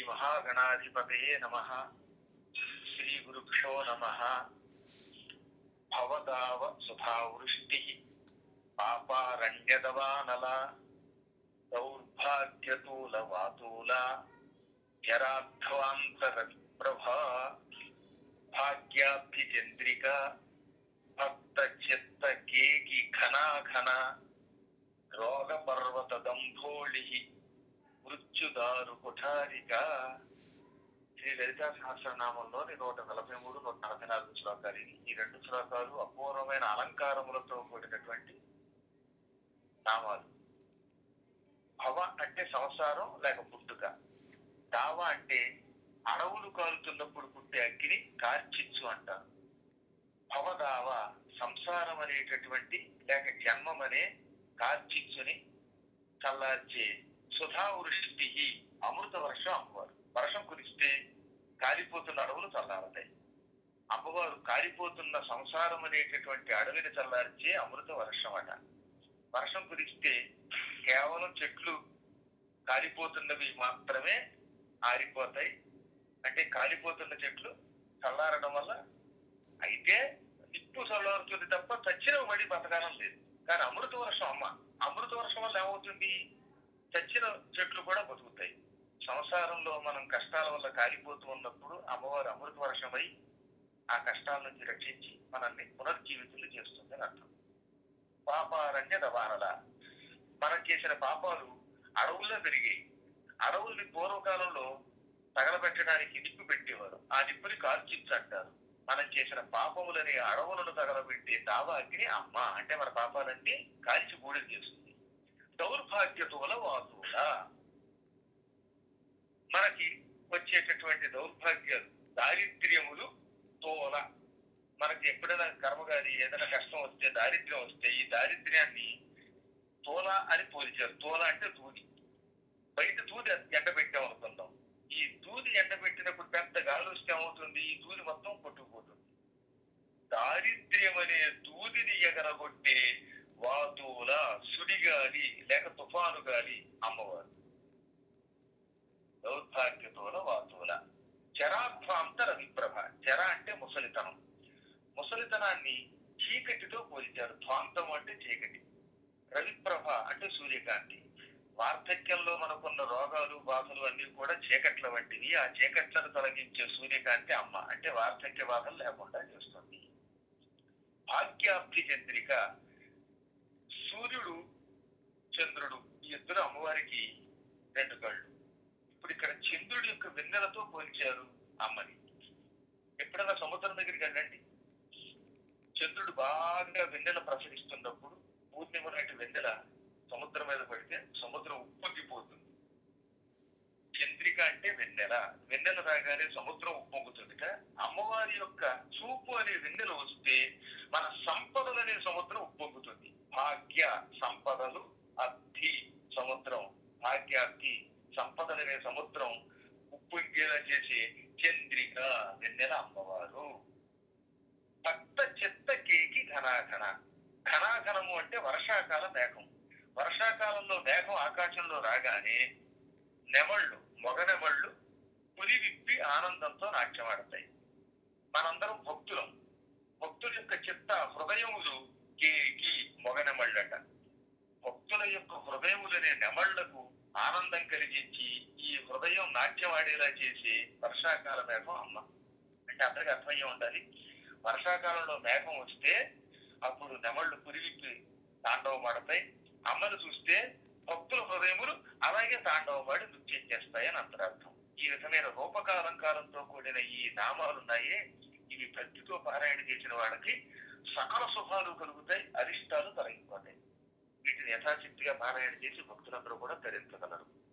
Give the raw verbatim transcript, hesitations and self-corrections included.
మహాగణాధిపతయే నమః. శ్రీ గురుభ్యో నమః. భవదావ సుధావృష్టి పాపారణ్యదవానల దౌర్భాగ్యతూల వాతూల జరాధ్వాంతరవిప్రభ భాగ్యాభిచంద్రిక భక్త చిత్త కేకి ఘనాఘన రోగ పర్వత దంభోళి మృత్యుదారు కుఠారిక. శ్రీ లలితా సహస్రనామంలోని నూట నలభై మూడు నూట నలభై నాలుగు శ్లోకాలు. ఈ రెండు శ్లోకాలు అపూర్వమైన అలంకారములతో కూడినటువంటి నామాలు. భవ అంటే సంసారం లేక పుట్టుక. దావ అంటే అడవులు కాలుతున్నప్పుడు పుట్టే అగ్ని కార్చిచ్చు అంటారు. భవదావ సంసారం అనేటటువంటి లేక జన్మం అనే కార్చిచ్చుని చల్లార్చే సుధావృష్టి అమృత వర్షం అమ్మవారు. వర్షం కురిస్తే కాలిపోతున్న అడవులు చల్లారతాయి. అమ్మవారు కాలిపోతున్న సంసారం అనేటటువంటి అడవిని చల్లార్చే అమృత వర్షం అట. వర్షం కురిస్తే కేవలం చెట్లు కాలిపోతున్నవి మాత్రమే ఆరిపోతాయి. అంటే కాలిపోతున్న చెట్లు చల్లారడం వల్ల అయితే నిప్పు చల్లారుతుంది తప్ప చచ్చిన మడి బతకాలం లేదు. కానీ అమృత వర్షం అమ్మ అమృత వర్షం వల్ల ఏమవుతుంది? చచ్చిన చెట్లు కూడా బతుకుతాయి. సంసారంలో మనం కష్టాల వల్ల కాలిపోతూ ఉన్నప్పుడు అమ్మవారు అమృత వర్షమై ఆ కష్టాల నుంచి రక్షించి మనల్ని పునర్జీవితులు చేస్తుందని అర్థం. పాపారణ్య దవానల మనం చేసిన పాపాలు అడవుల్లో పెరిగాయి. అడవుల్ని పూర్వకాలంలో తగలబెట్టడానికి నిప్పు పెట్టేవారు. ఆ నిప్పుని కార్చిచ్చు అంటారు. మనం చేసిన పాపములని అడవులను తగలబెట్టే దావ అగ్ని అమ్మ అంటే మన పాపాలన్నీ కాల్చి బూడిద చేస్తుంది. దౌర్భాగ్యతోల వాతుల మనకి వచ్చేటటువంటి దౌర్భాగ్యాలు దారిద్ర్యములు తోల. మనకి ఎప్పుడైనా కర్మగారి ఏదైనా కష్టం వస్తే దారిద్ర్యం వస్తే ఈ దారిద్ర్యాన్ని తోల అని పోల్చారు. తోల అంటే దూది. బయట దూది ఎండబెట్టాం అనుకుందాం. ఈ దూది ఎండబెట్టినప్పుడు పెద్ద గాలి వస్తే ఏమవుతుంది? ఈ దూది మొత్తం కొట్టుకుపోతుంది. దారిద్ర్యం అనే దూదిని ఎగరగొట్టే వాతుల సుడిగాలి లేక తుఫాను గాలి అమ్మవారు. దౌర్భాగ్యతోల వాతుల చరాధ్వాంతర విప్రభ. చర అంటే ముసలితనం. ముసలితనాన్ని చీకటితో పోల్చారు. ధ్వాంతం అంటే చీకటి. రవిప్రభ అంటే సూర్యకాంతి. వార్ధక్యంలో మనకున్న రోగాలు బాధలు అన్ని కూడా చీకట్ల వంటివి. ఆ చీకట్లను తొలగించే సూర్యకాంతి అమ్మ అంటే వార్ధక్య బాధలు లేకుండా చేస్తుంది. భాగ్యాబ్ధి చంద్రిక. సూర్యుడు చంద్రుడు ఈ ఇద్దరు అమ్మవారికి రెండు కళ్ళు. ఇప్పుడు ఇక్కడ చంద్రుడి యొక్క వెన్నెలతో పోల్చారు అమ్మని. ఎప్పుడైనా సముద్రం దగ్గరికి వెళ్ళండి. చంద్రుడు బాగా వెన్నెల ప్రసరిస్తున్నప్పుడు పూర్ణిమ నాటి వెన్నెల సముద్రం మీద పడితే సముద్రం ఉప్పొంగిపోతుంది. చంద్రిక అంటే వెన్నెల. వెన్నెల రాగానే సముద్రం ఉప్పొంగుతుందిట. అమ్మవారి యొక్క చూపు అనే వెన్నెల వస్తే మన సంపదలు అనే సముద్రం ఉప్పొంగుతుంది. భాగ్య సంపదలు అబ్ధి సముద్రం. భాగ్యాబ్ధి సంపదలనే సముద్రం ఉప్పొంగేలా చేసే చంద్రిక వెన్నెల అమ్మవారు. భక్త చిత్త కేకి ఘనాఘన. ఘనాఘనము అంటే వర్షాకాల మేఘం. వర్షాకాలంలో మేఘం ఆకాశంలో రాగానే నెమళ్ళు మొగ నెమళ్ళు పులి విప్పి ఆనందంతో నాట్యమాడతాయి. మనందరం భక్తులం. భక్తుల యొక్క చిత్త హృదయములు కేకి మొగ నెమళ్ళట. భక్తుల యొక్క హృదయములనే నెమళ్లకు ఆనందం కలిగించి ఈ హృదయం నాట్యమాడేలా చేసి వర్షాకాల మేఘం అమ్మ అంటే అందరికి అర్థమయ్యే ఉండాలి. వర్షాకాలంలో మేఘం వస్తే అప్పుడు నెమళ్ళు పురివిప్పి తాండవమాడతాయి. అమ్మను చూస్తే భక్తుల హృదయములు అలాగే తాండవమాడి నృత్యం చేస్తాయి అని అంతరార్థం. ఈ విధమైన రూపకాలంకారంతో కూడిన ఈ నామాలున్నాయే ఇవి భక్తితో పారాయణ చేసిన వాళ్ళకి సకల శుభాలు కలుగుతాయి. అరిష్టాలు తొలగిపోతాయి. వీటిని యథాశక్తిగా పారాయణ చేసి భక్తులందరూ కూడా ధరించగలరు.